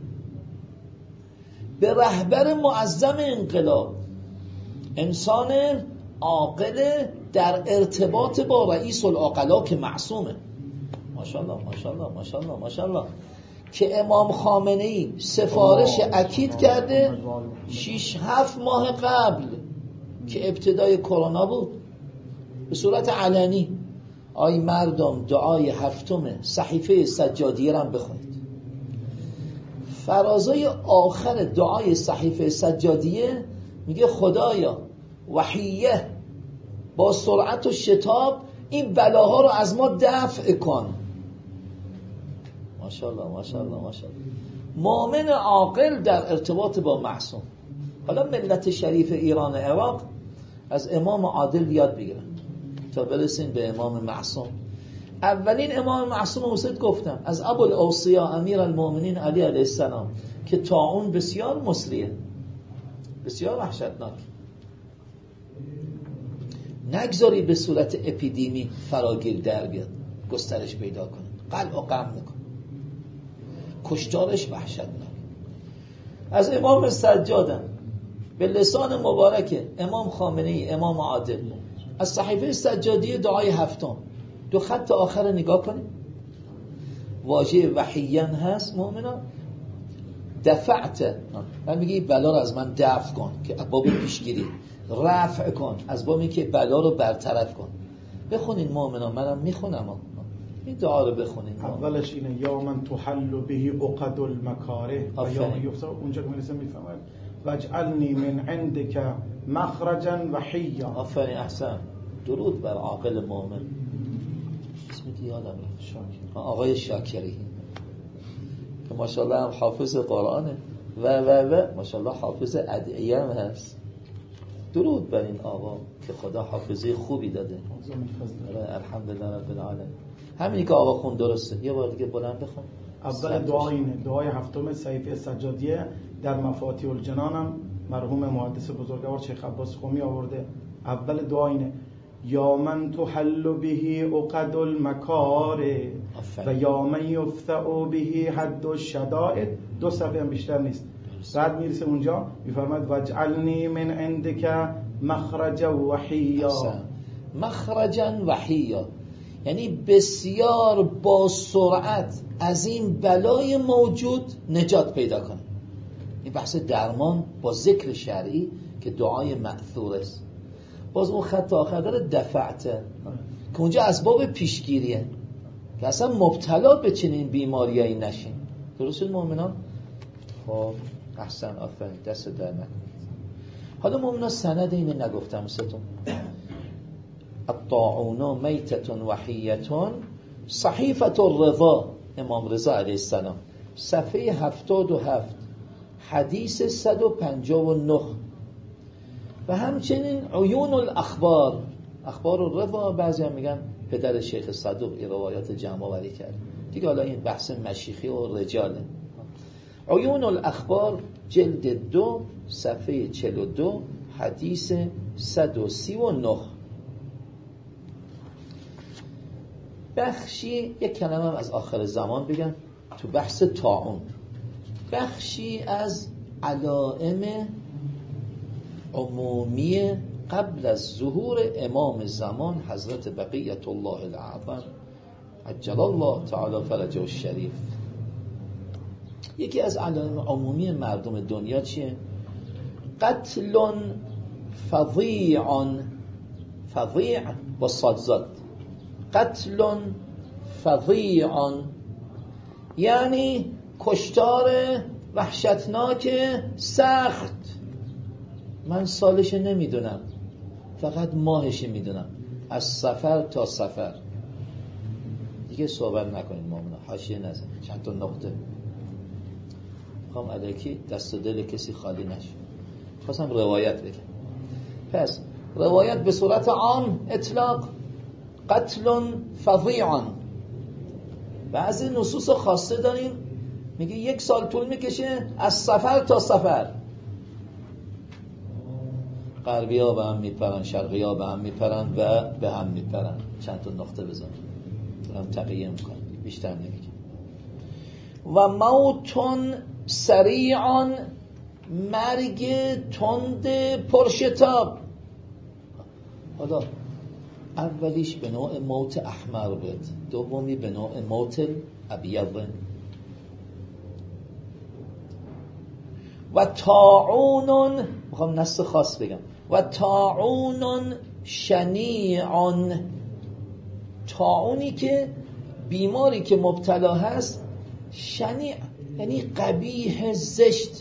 به رهبر معظم انقلاب، انسان عاقل در ارتباط با رئیس العقلا که معصومه، ماشاءالله ماشاءالله ماشاءالله ماشاءالله، که امام خامنه‌ای سفارش اکید کرده 6-7 ماه قبل که ابتدای کرونا بود، به صورت علنی: آی مردم دعای هفتم صحیفه سجادیه را بخونید. فرازای آخر دعای صحیفه سجادیه میگه خدایا وحیه با سرعت و شتاب این بلاها رو از ما دفع کن. ماشاءالله ماشاءالله ماشاءالله. مؤمن عاقل در ارتباط با معصوم. حالا ملت شریف ایران و عراق از امام عادل یاد بگیرن تا برسیم به امام معصوم. اولین امام معصوم حسید گفتم از ابوالاوصیا امیرالمومنین علی علیه السلام که طاعون بسیار مسریه، بسیار وحشتناک. نگذاری به صورت اپیدمی فراگیر در بیاد، گسترش پیدا کنه، قلع و قم میکنه، کشتارش وحشتناک. از امام سجادم به لسان مبارک امام خامنه‌ای امام عادل از صحیفه سجادیه دعای هفتم 2 خط آخر نگاه کنید، واژه وحیان هست مؤمنان. دفعت، من میگه بلا رو از من دفع کن که باب پیشگیری، رفع کن از بابی که بلا رو برطرف کن. بخونین مؤمنان، منم میخونم این دعا رو بخونین. اولش اینه یا من تحل به عقد المکاره و یا من یفسر. اونجا که میرسه میفهمد واجعلنی من عندک مخرجا وحیا. آفرین، احسن. درود بر عاقل مؤمن. اسمت یادم رفت، آقای شاکری که ماشاءالله هم حافظ قرآنه و ماشاءالله حافظ ادعیه هم هست. درود بر این آقا که خدا حافظه خوبی داده. الحمدلله رب العالمین. همینی که آقا خون درسته. یه بار دیگه بلند بخون. اول دعا اینه، دعای هفتم صحیفه سجادیه در مفاتیح الجنان هم مرحوم محدث بزرگوار شیخ عباس قمی آورده. اول دعا اینه یا من تحل به عقد المکاره و یا من یفتع به حد الشدائد. 2 صفحه هم بیشتر نیست. بعد میرسه اونجا میفرماید واجعلنی من عندک مخرجا وحیا. مخرجا وحیا یعنی بسیار با سرعت از این بلای موجود نجات پیدا کنه. این بحث درمان با ذکر شرعی که دعای مأثور است. باز اون خط آخر داره دفعت که اونجا اسباب پیشگیریه که اصلا مبتلا به چنین بیماریایی نشین. درست شد مؤمنان؟ خب احسن، آفرین، دست در نکنید. حالا مؤمنان سند اینه نگفتم ستون. الطاعون میتة وحیة صحیفة الرضا امام رضا علیه السلام صفحه 77 حدیث 159 و همچنین عیون الاخبار، اخبار الرضا بعضی هم میگن پدر شیخ صدوق این روایات جمع آوری کرد دیگه. حالا این بحث مشیخی و رجاله. عیون الاخبار جلد 2 صفحه 42 حدیث 139. بخشی یک کلمه از آخر زمان بگم تو بحث طاعون. بخشی از علائم عمومی قبل از ظهور امام زمان حضرت بقیت الله الاعظم عجل الله تعالی فرجه الشریف. یکی از علائم عمومی مردم دنیا چیه؟ قتل فظیع، فظیع با صادزاد، قتل فظیع یعنی کشتار وحشتناک سخت. من سالش نمیدونم، فقط ماهش میدونم، از سفر تا سفر. دیگه صحبت نکنید مؤمنا، حاشیه نزن، چند تا نقطه میخوام الکی دست و دل کسی خالی نشه. خواستم روایت بگم. پس روایت به صورت عام اطلاق قتل فظیع. بعضی نصوص خاصه داریم میگه 1 سال طول میکشه از سفر تا سفر. غربی ها به هم میپرن، شرقی ها به هم میپرن و به هم میپرن. چند تا نقطه بزنم دارم تقییم میکنم، بیشتر نمیگم. و موتون سریعان، مرگ تند پرشتاب. حالا اولیش به نوع موت احمر بود، دومی به نوع موت ابیض. و طاعون، میخوام نص خاص بگم، و طاعون شنیعان. طاعونی که بیماری که مبتلا هست، شنیع یعنی قبیح زشت،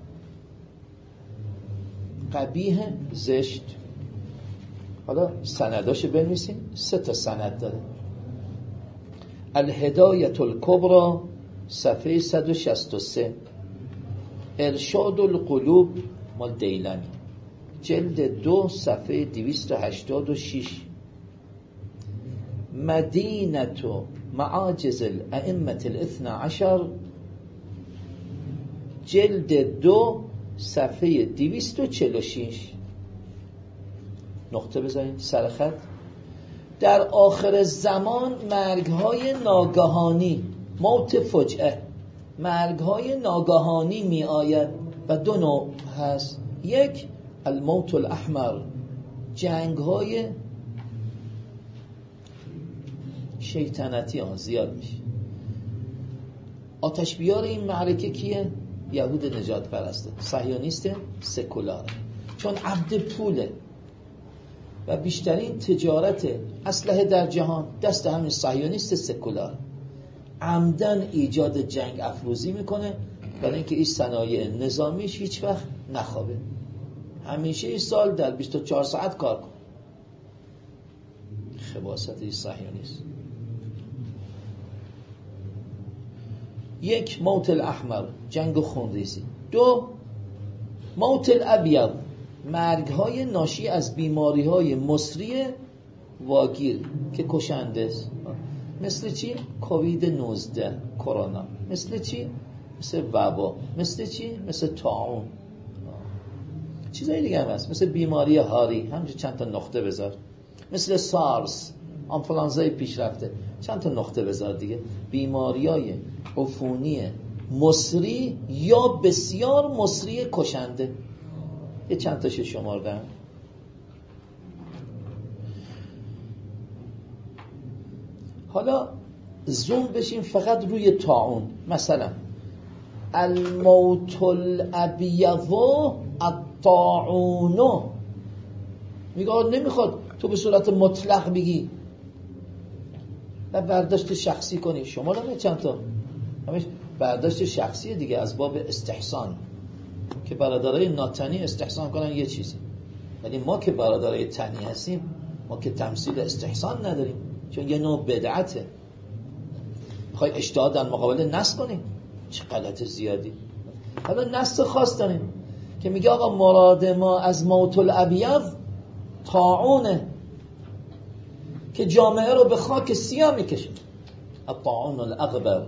قبیح زشت. حالا سنداشو بنویسیم، 3 تا سند داره. الهدایة الکبری صفحه 163، ارشاد القلوب مال دیلمی جلد 2 صفحه 286، مدینة معاجز الائمة الاثنى عشر جلد 2 صفحه 246. نقطه بزنید سر خط. در آخر زمان مرگ‌های ناگهانی، موت فجعه، مرگ‌های ناگهانی می آید و 2 نوع هست. 1 الموت الاحمر، جنگ‌های شیطنتی ها زیاد میشه. آتش بیار این معرکه کیه؟ یهود نجات پرسته، صهیونیست سکولار، چون عبد پوله و بیشترین تجارت اسلحه در جهان دست همین صهیونیست سکولار. عمدن ایجاد جنگ افروزی میکنه برای اینکه این صنایع نظامیش هیچ وقت نخوابه، همیشه این سال در 24 ساعت کار کن. خباثت این صهیونیست. 1 موت الاحمر، جنگ خونریزی. 2 موت الابیض، مرگ‌های ناشی از بیماری‌های مصری واگیر که کشنده است. مثل چی؟ کووید 19 کرونا. مثل چی؟ مثل وبا. مثل چی؟ مثل طاعون. چیزای دیگه هم هست، مثل بیماری هاری، همینجا چند تا نقطه بذار. مثل سارس، آنفولانزای پیشرفته، چند تا نقطه بذار دیگه. بیماریای عفونی مصری یا بسیار مصری کشنده، یه چند تاش شماردم. حالا زوم بشیم فقط روی طاعون. مثلا الموت الابیض الطاعون، میگه نمیخواد تو به صورت مطلق بگی و برداشت شخصی کنی. شما هم چند تا همش برداشت شخصی دیگه از باب استحسان، که برادرای ناتنی استحسان کنن یه چیزی، ولی ما که برادرای تنی هستیم ما که تمثیل استحسان نداریم، چون یه نوع بدعته. میخوای اجتهاد در مقابل نص کنیم، چه غلط زیادی. حالا نص خاص داریم که میگه آقا مراد ما از موت الابیض طاعونه که جامعه رو به خاک سیاه میکشه. الطاعون الاغبر.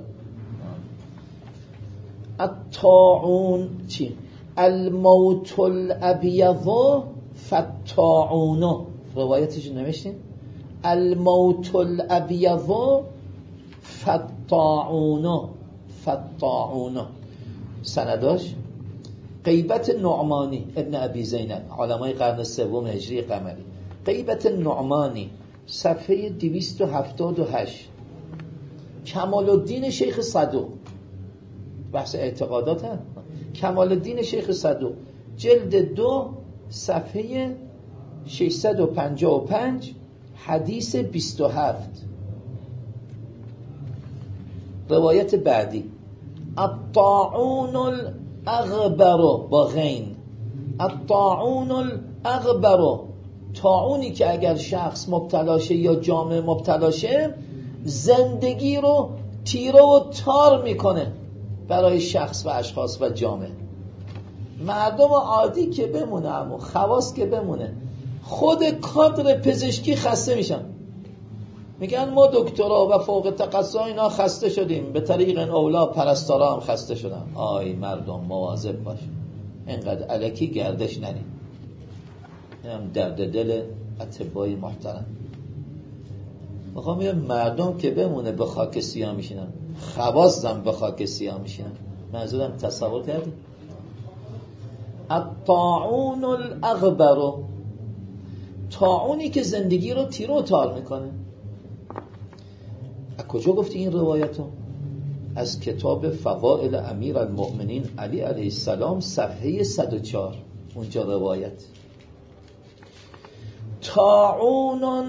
الطاعون چی؟ الموت الابیض فالطاعون. روایتش نوشتین؟ الموت الابیض فالطاعون. فالطاعون. سنداش غیبت نعمانی ابن ابی زینب، علمای قرن سوم هجری قمری. غیبت نعمانی صفحه 278. کمال الدین شیخ صدوق، بحث اعتقادات هم. کمال الدین شیخ صدوق جلد 2 صفحه 655 حدیث 27. روایت بعدی الطاعون الاغبر با غین، الطاعون الاغبر، طاعونی که اگر شخص مبتلاشه یا جامعه مبتلاشه زندگی رو تیره و تار میکنه برای شخص و اشخاص و جامعه. مردم عادی که بمونه اما خواص که بمونه، خود کادر پزشکی خسته میشن، میگن ما دکترا و فوق تخصص اینا خسته شدیم، به طریق اولا پرستارا هم خسته شدن. آی مردم مواظب باش، اینقدر الکی گردش نریم. اینم درد دل اطبای محترم. میخوام میگم مردم که بمونه به خاک سیاه میشینن، خواص هم به خاک سیاه میشینن. منظورم تصور کردی؟ الطاعون الاغبر، طاعونی که زندگی رو تیره و تار میکنه. از کجا گفتی این روایتو؟ از کتاب فضائل امیر المؤمنین علی علیه السلام صفحه 104. اونجا روایت طاعون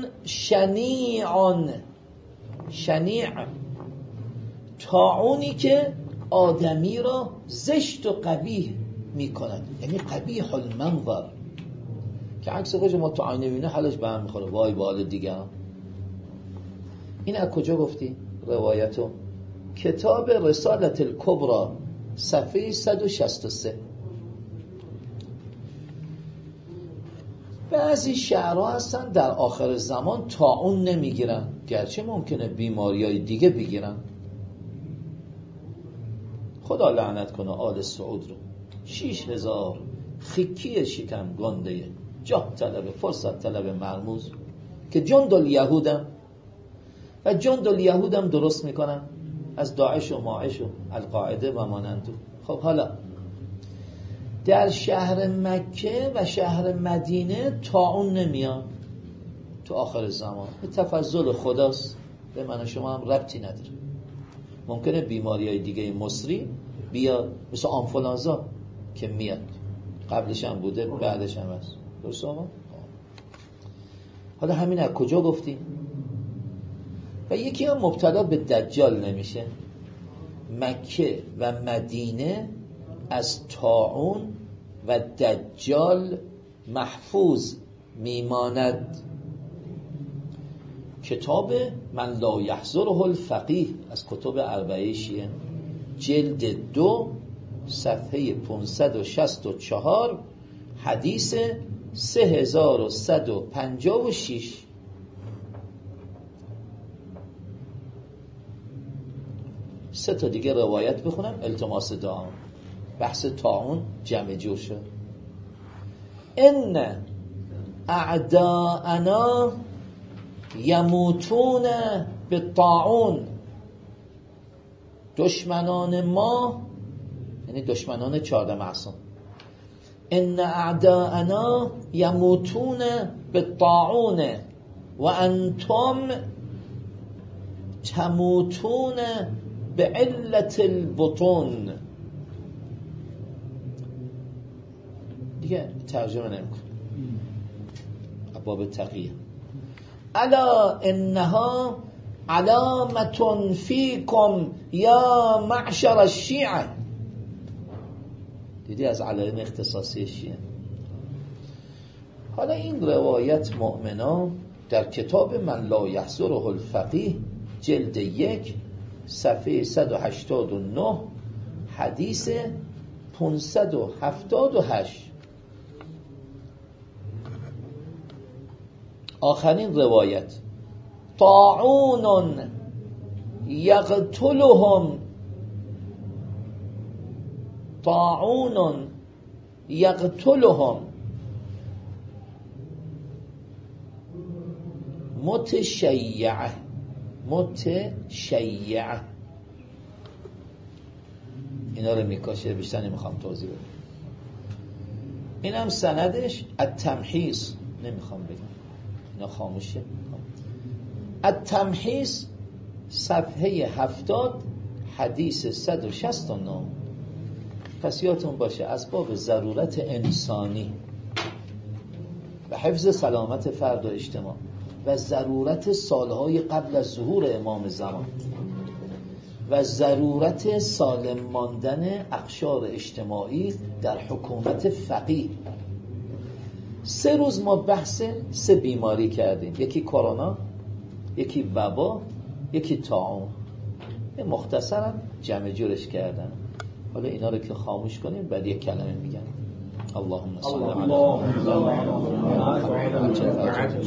شنیع، طاعونی که آدمی را زشت و قبیح میکند، یعنی قبیح المنظر، که عکس خودش ما تو آینه بینه حالش به هم میخوره. وای به حال دیگران. این از کجا گفتی روایتو؟ کتاب رسالت الکبرى صفحه 163. بعضی شعرها هستن در آخر زمان طاعون نمیگیرن، گرچه ممکنه بیماریای دیگه بگیرن. خدا لعنت کنه آل سعود رو. 6000 خیکی شکم گنده جاه طلب فرصت طلب مرموز که جند الیهودم و جند الیهودم درست میکنن از داعش و ماعش و القاعده و مانندو. خب حالا در شهر مکه و شهر مدینه طاعون نمیاد تو آخر زمان، به تفضل خداست، به من و شما هم ربطی نداره. ممکنه بیماری های دیگه مصری بیاد، مثل آنفولانزا که میاد، قبلش هم بوده بعدش هم هست. درست آمد؟ حالا همین از کجا گفتی؟ و یکی هم مبتلا به دجال نمیشه. مکه و مدینه از طاعون و دجال محفوظ میماند. کتاب من لا یحضره الفقیه از کتب اربعه شیعه جلد 2 صفحه 564 حدیث 3156. سه تا دیگه روایت بخونم التماس دعا. بحث طاعون جمع جور شد. ان اعداءنا یموتون بالطاعون، دشمنان ما یعنی دشمنان 14 معصوم، ان اعداءنا یموتون بالطاعون و انتم تموتون بعلت البطون. دیگه ترجمه نمیکنم، باب تقیه. الا انها علامة فیکم یا معشر الشیعه. دیدی از علائم اختصاصی شیعه. حالا این روایت مؤمنا در کتاب من لا یحضره الفقیه جلد 1 صفحه 189 حدیث 578. آخرین روایت طاعون یقتلهم، طاعون یقتلهم متشیعه، متشیعه. اینا رو میکشه، بیشتر نمیخوام توضیح بدم. این هم سندش التمحیص، نمیخوام بگم اینا خاموشه. التمحیص صفحه 70 حدیث 169. پس یادتون باشه اسباب ضرورت انسانی و حفظ سلامت فرد و اجتماع و ضرورت سالهای قبل از ظهور امام زمان و ضرورت سالم ماندن اقشار اجتماعی در حکومت فقیه. 3 روز ما بحث 3 بیماری کردیم، یکی کرونا، یکی وبا، یکی طاعون. مختصرا جمع جورش کردن. حالا اینا رو که خاموش کنیم بعد یک کلمه میگن. اللهم صل علی محمد.